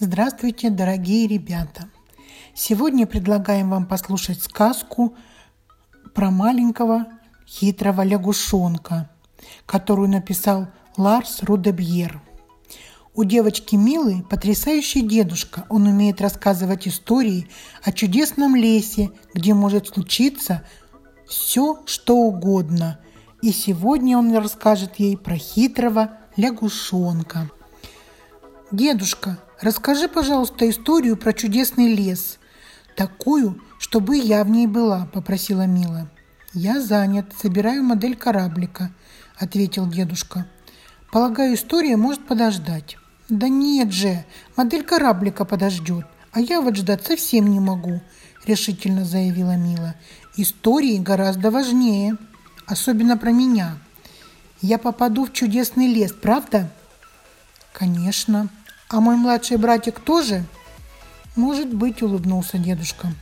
Здравствуйте, дорогие ребята! Сегодня предлагаем вам послушать сказку про маленького хитрого лягушонка, которую написал Ларс Рудебьер. У девочки Милы потрясающий дедушка. Он умеет рассказывать истории о чудесном лесе, где может случиться все, что угодно. И сегодня он расскажет ей про хитрого лягушонка. «Дедушка, расскажи, пожалуйста, историю про чудесный лес. Такую, чтобы я в ней была», – попросила Мила. «Я занят, собираю модель кораблика», – ответил дедушка. «Полагаю, история может подождать». «Да нет же, модель кораблика подождет, а я вот ждать совсем не могу», – решительно заявила Мила. «Истории гораздо важнее, особенно про меня. Я попаду в чудесный лес, правда?» «Конечно. А мой младший братик тоже?» «Может быть», – улыбнулся дедушка.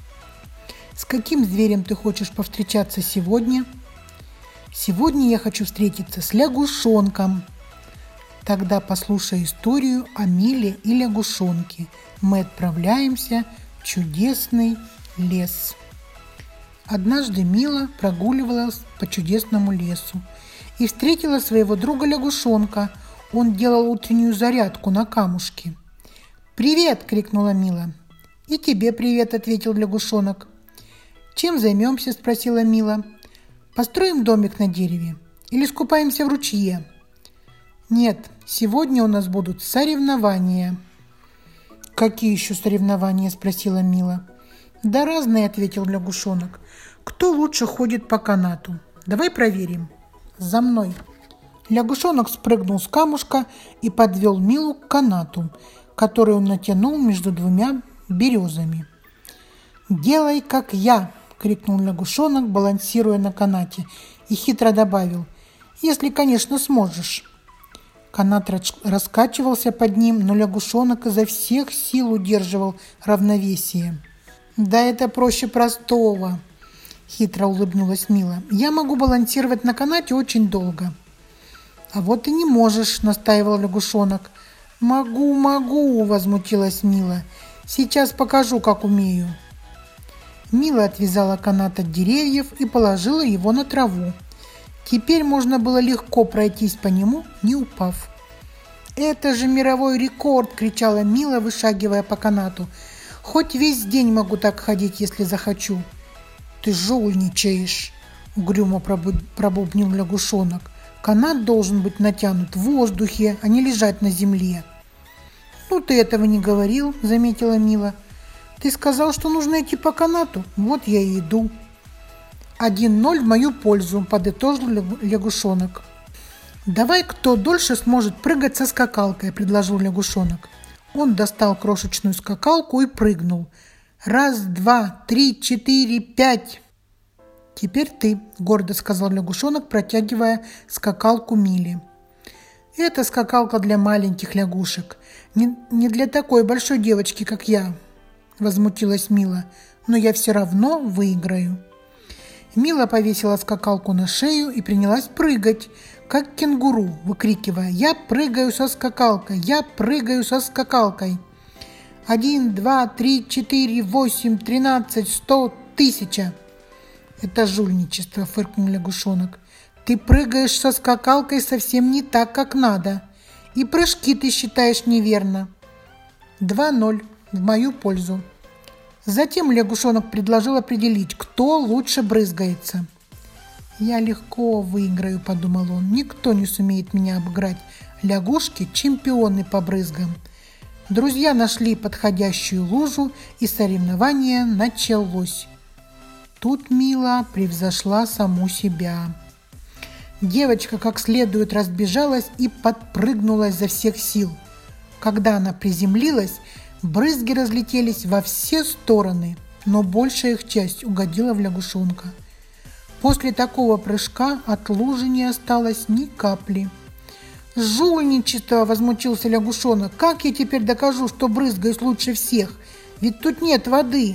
«С каким зверем ты хочешь повстречаться сегодня?» «Сегодня я хочу встретиться с лягушонком». «Тогда послушай историю о Миле и лягушонке. Мы отправляемся в чудесный лес». Однажды Мила прогуливалась по чудесному лесу и встретила своего друга лягушонка. Он делал утреннюю зарядку на камушке. «Привет!» – крикнула Мила. «И тебе привет!» – ответил лягушонок. «Чем займемся?» – спросила Мила. «Построим домик на дереве или искупаемся в ручье?» «Нет, сегодня у нас будут соревнования». «Какие еще соревнования?» – спросила Мила. «Да разные», – ответил лягушонок. «Кто лучше ходит по канату? Давай проверим. За мной». Лягушонок спрыгнул с камушка и подвел Милу к канату, который он натянул между двумя березами. «Делай, как я!» – крикнул лягушонок, балансируя на канате, и хитро добавил: «если, конечно, сможешь». Канат раскачивался под ним, но лягушонок изо всех сил удерживал равновесие. «Да это проще простого!» – хитро улыбнулась Мила. «Я могу балансировать на канате очень долго». «А вот и не можешь», – настаивал лягушонок. «Могу», – возмутилась Мила. «Сейчас покажу, как умею». Мила отвязала канат от деревьев и положила его на траву. Теперь можно было легко пройтись по нему, не упав. «Это же мировой рекорд!» – кричала Мила, вышагивая по канату. «Хоть весь день могу так ходить, если захочу». «Ты жульничаешь!» – угрюмо пробубнил лягушонок. «Канат должен быть натянут в воздухе, а не лежать на земле». «Ну, ты этого не говорил», – заметила Мила. «Ты сказал, что нужно идти по канату. Вот я и иду». 1-0 в мою пользу, – подытожил лягушонок. «Давай, кто дольше сможет прыгать со скакалкой», – предложил лягушонок. Он достал крошечную скакалку и прыгнул. 1, 2, 3, 4, 5. «Теперь ты», – гордо сказал лягушонок, протягивая скакалку Миле. «Это скакалка для маленьких лягушек, не для такой большой девочки, как я», – возмутилась Мила. «Но я все равно выиграю». Мила повесила скакалку на шею и принялась прыгать, как кенгуру, выкрикивая: «Я прыгаю со скакалкой! Я прыгаю со скакалкой!» 1, 2, 3, 4, 8, 13, 100, 1000. «Это жульничество», – фыркнул лягушонок. «Ты прыгаешь со скакалкой совсем не так, как надо. И прыжки ты считаешь неверно». 2-0 в мою пользу. Затем лягушонок предложил определить, кто лучше брызгается. «Я легко выиграю», – подумал он. «Никто не сумеет меня обыграть. Лягушки – чемпионы по брызгам». Друзья нашли подходящую лужу, и соревнование началось. Тут Мила превзошла саму себя. Девочка как следует разбежалась и подпрыгнула изо всех сил. Когда она приземлилась, брызги разлетелись во все стороны, но большая их часть угодила в лягушонка. После такого прыжка от лужи не осталось ни капли. «Жульничество!» – возмутился лягушонок. «Как я теперь докажу, что брызгаюсь лучше всех? Ведь тут нет воды!»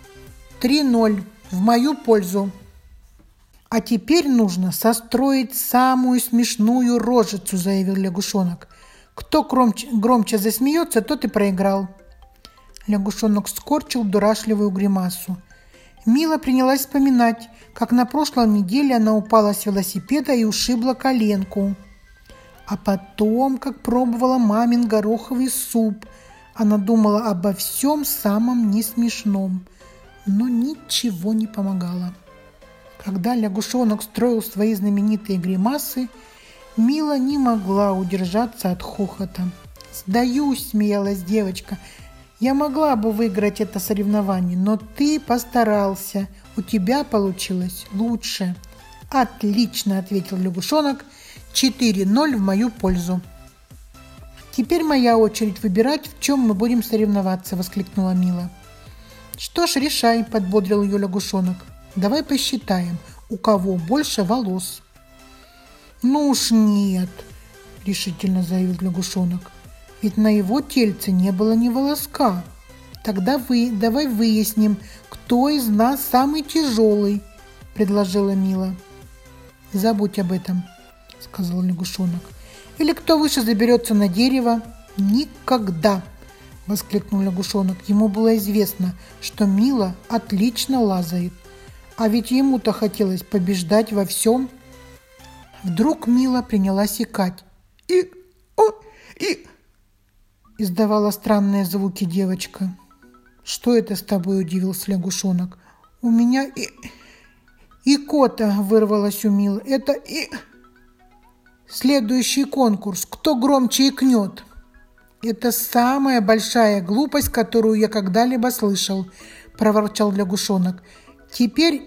3-0 в мою пользу. «А теперь нужно состроить самую смешную рожицу», – заявил лягушонок. Кто громче засмеется, тот и проиграл. Лягушонок скорчил дурашливую гримасу. Мила принялась вспоминать, как на прошлой неделе она упала с велосипеда и ушибла коленку. А потом, как пробовала мамин гороховый суп, она думала обо всем самом несмешном, но ничего не помогало. Когда лягушонок строил свои знаменитые гримасы, Мила не могла удержаться от хохота. «Сдаюсь», – смеялась девочка, – «я могла бы выиграть это соревнование, но ты постарался, у тебя получилось лучше». «Отлично», – ответил лягушонок, – 4-0 в мою пользу. «Теперь моя очередь выбирать, в чем мы будем соревноваться», – воскликнула Мила. «Что ж, решай», – подбодрил ее лягушонок. «Давай посчитаем, у кого больше волос». «Ну уж нет», – решительно заявил лягушонок. «Ведь на его тельце не было ни волоска. Тогда давай выясним, кто из нас самый тяжелый», – предложила Мила. «Забудь об этом», – сказал лягушонок. «Или кто выше заберется на дерево?» «Никогда!» – воскликнул лягушонок. Ему было известно, что Мила отлично лазает. А ведь ему-то хотелось побеждать во всем. Вдруг Мила принялась икать. «И! О! И!» издавала странные звуки девочка. «Что это с тобой?» – удивился лягушонок. «У меня икота!» – вырвалась у Милы. «Это и...» «Следующий конкурс. Кто громче икнет?» «Это самая большая глупость, которую я когда-либо слышал», – проворчал лягушонок. «Теперь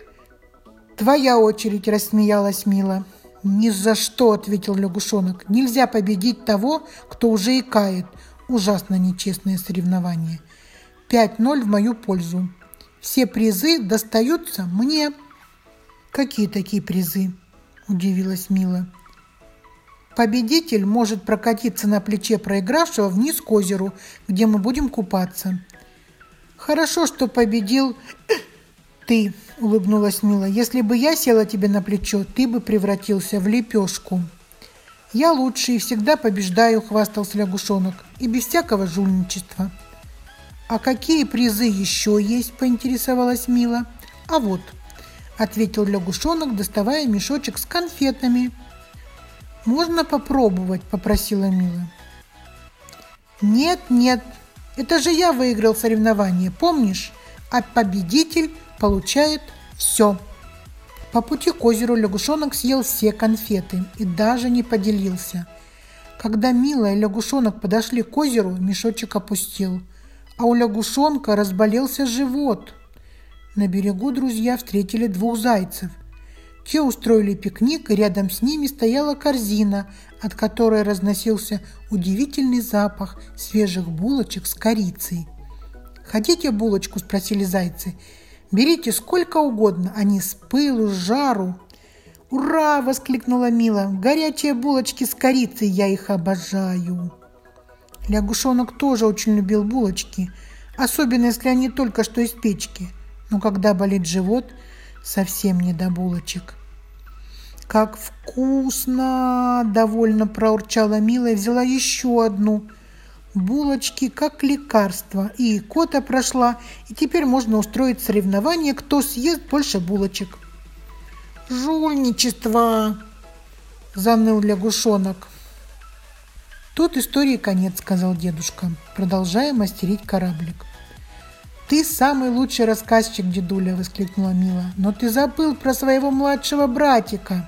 твоя очередь», – рассмеялась Мила. «Ни за что», – ответил лягушонок. «Нельзя победить того, кто уже икает. Ужасно нечестное соревнование. 5-0 в мою пользу. Все призы достаются мне». «Какие такие призы?» – удивилась Мила. «Победитель может прокатиться на плече проигравшего вниз к озеру, где мы будем купаться». «Хорошо, что победил ты», – улыбнулась Мила. «Если бы я села тебе на плечо, ты бы превратился в лепешку». «Я лучше и всегда побеждаю», – хвастался лягушонок, – «и без всякого жульничества». «А какие призы еще есть?» – поинтересовалась Мила. «А вот», – ответил лягушонок, доставая мешочек с конфетами. «Можно попробовать?» – попросила Мила. «Нет, это же я выиграл соревнование, помнишь? А победитель получает все». По пути к озеру лягушонок съел все конфеты и даже не поделился. Когда Мила и лягушонок подошли к озеру, мешочек опустел, а у лягушонка разболелся живот. На берегу друзья встретили двух зайцев. Те устроили пикник, и рядом с ними стояла корзина, от которой разносился удивительный запах свежих булочек с корицей. «Хотите булочку?» – спросили зайцы. «Берите сколько угодно, они с пылу, с жару». «Ура!» – воскликнула Мила. «Горячие булочки с корицей, я их обожаю». Лягушонок тоже очень любил булочки, особенно если они только что из печки. Но когда болит живот, совсем не до булочек. «Как вкусно!» – довольно проурчала Мила и взяла еще одну. Булочки как лекарство, и икота прошла, и теперь можно устроить соревнование, кто съест больше булочек. «Жульничество!» – заныл лягушонок. «Тут истории конец», – сказал дедушка, продолжая мастерить кораблик. «Ты самый лучший рассказчик, дедуля!» – воскликнула Мила. «Но ты забыл про своего младшего братика!»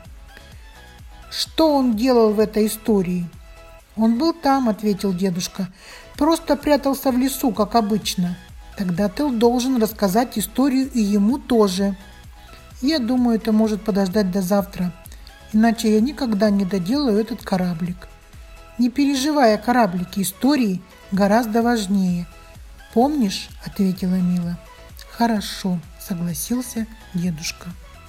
«Что он делал в этой истории?» «Он был там», – ответил дедушка. «Просто прятался в лесу, как обычно». «Тогда ты должен рассказать историю и ему тоже». «Я думаю, это может подождать до завтра, иначе я никогда не доделаю этот кораблик». «Не переживай о кораблике, истории гораздо важнее». «Помнишь?» – ответила Мила. «Хорошо», – согласился дедушка.